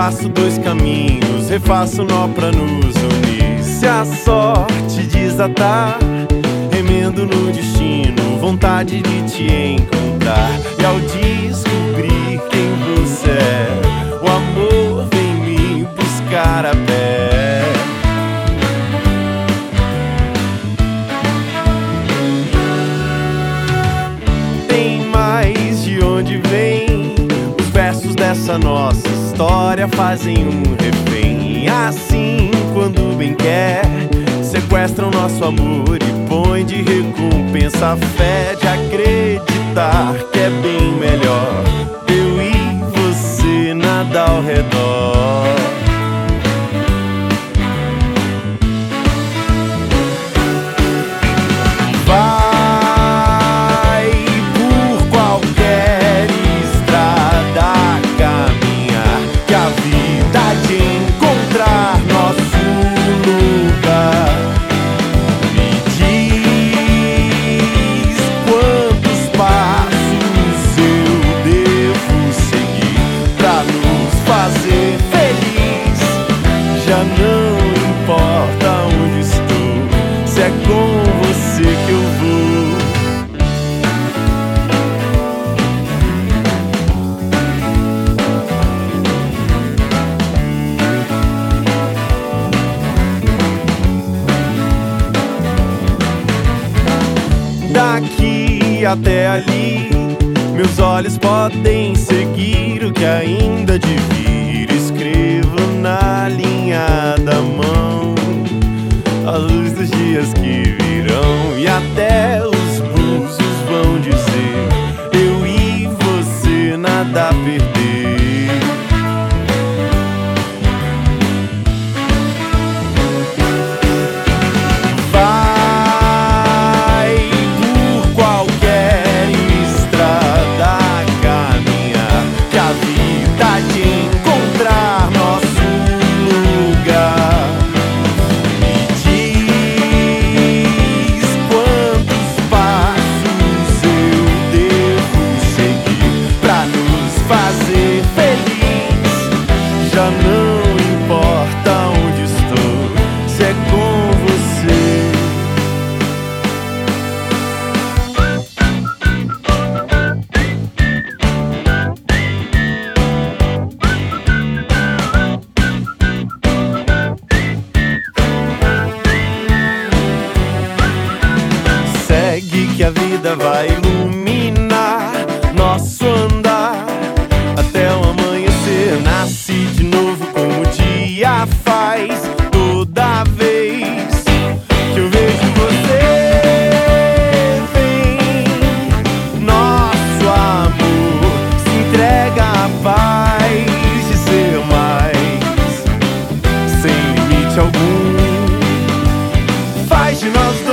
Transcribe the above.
traço dois caminhos, refaço o nó pra nos unir. Se a sorte desatar, remendo no destino, vontade de te encontrar. E ao descobrir quem você é, o amor vem me buscar a pé. Tem mais de onde vem os versos dessa nossa história, fazem um refém. Assim, quando bem quer, sequestram nosso amor e põe de recompensa a fé de acreditar que é bem melhor eu e você nada ao redor. Vai por qualquer estrada caminhar, que a vida de encontrar nosso lugar. Me diz quantos passos eu devo seguir pra nos fazer feliz. Já não importa onde estou, se é com você que eu vou. Daqui até ali, meus olhos podem seguir o que ainda de vir. Escrevo na linha da mão a luz dos dias que virão, e até os búzios vão dizer eu e você nada a perder. Vai por qualquer estrada caminhar, que a vida de encontrar nosso lugar. Me diz quantos passos eu devo seguir pra nos fazer feliz. Já não importa onde estou, se é com você. Segue que a vida vai iluminar nosso andar até o amanhecer. Nasce de novo como o dia faz. Toda vez que eu vejo você, vem nosso amor, se entrega à paz de ser mais, sem limite algum. Faz de nós